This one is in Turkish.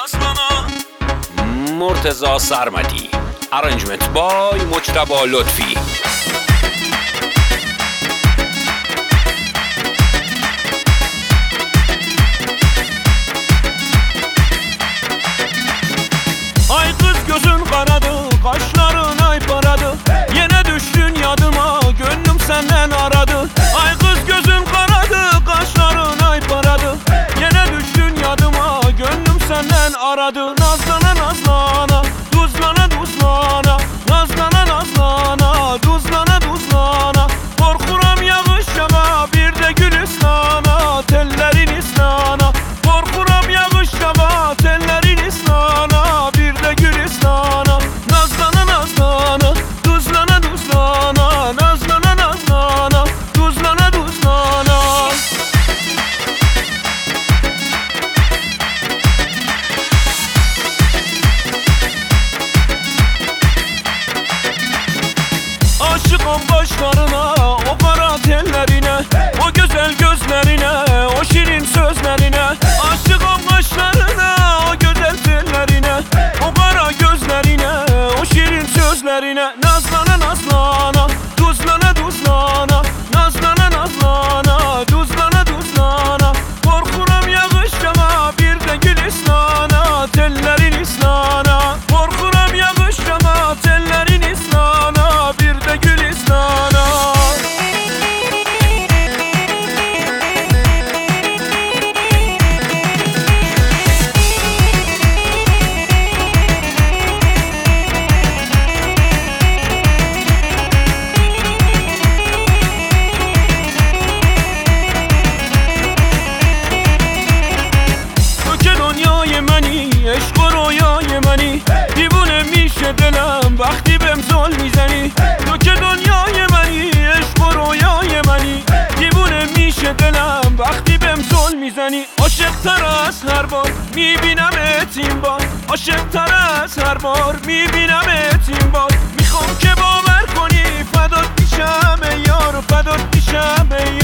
مرتضی سرمدی. Arrangement by مجتبی لطفی. Ay kız gözün karadı, kaşların ay paradı. Yine düştün yadıma, gönlüm senden aradı. Ay kız gözün karadı, kaşların ay paradı. Yine düştün yadıma, gönlüm senden aradı. Nazlana nazlana, tuzlana tuzlana. Nazlana nazlana, tuzlana tuzlana. Korkuram yağış yağa, bir de gül ıslana. Tellerin ıslana. Korkuram yağış yağa, tellerin ıslana. Bir de gül ıslana. Nazlana nazlana, tuzlana tuzlana. Nazlana nazlana, tuzlana tuzlana. Aşıkım başlarına, o kara tellerine, o güzel gözlerine, o şirin sözlerine. Aşıkım kaşlarına, o güzel tellerine, o kara gözlerine, o şirin sözlerine. Nazlana nazlana, tuzlana tuzlana. Nazlana nazlana, tuzlana tuzlana. Korkuram yağış yağa, bir de gül ıslana. Tellerin ıslana. Korkuram yağış yağa, tellerin ıslana. Bir de gül ıslana. دنیای منی، عشق و رویای منی. دیوونه میشه دلم وقتی بهم زل میزنی. تو که دنیای منی، عشق و رویای منی. دیوونه میشه دلم وقتی بهم زل میزنی. عاشق‌تر از هر بار میبینمت این بار. عاشق‌تر از هر بار میبینمت این بار. میخوام که باور کنی فدات میشم ای یار، فدات میشم ای